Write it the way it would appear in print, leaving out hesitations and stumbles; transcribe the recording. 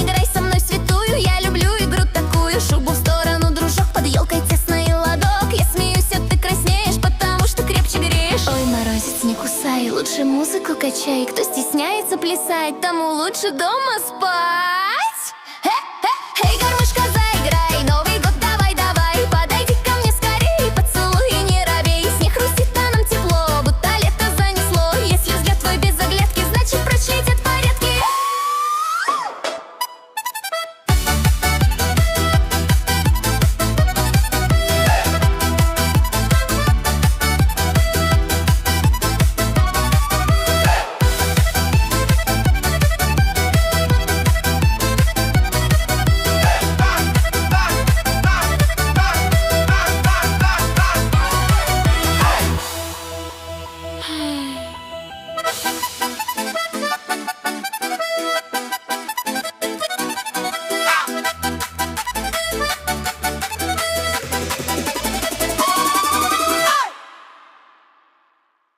играй со мной святую. Я люблю игру такую. Шубу в сторону, дружок, под елкой тесный ладок. Я смеюсь, а ты краснеешь, потому что крепче греешь. Ой, морозец, не кусай, лучше музыку качай. Кто стесняется плясать, тому лучше дома спать.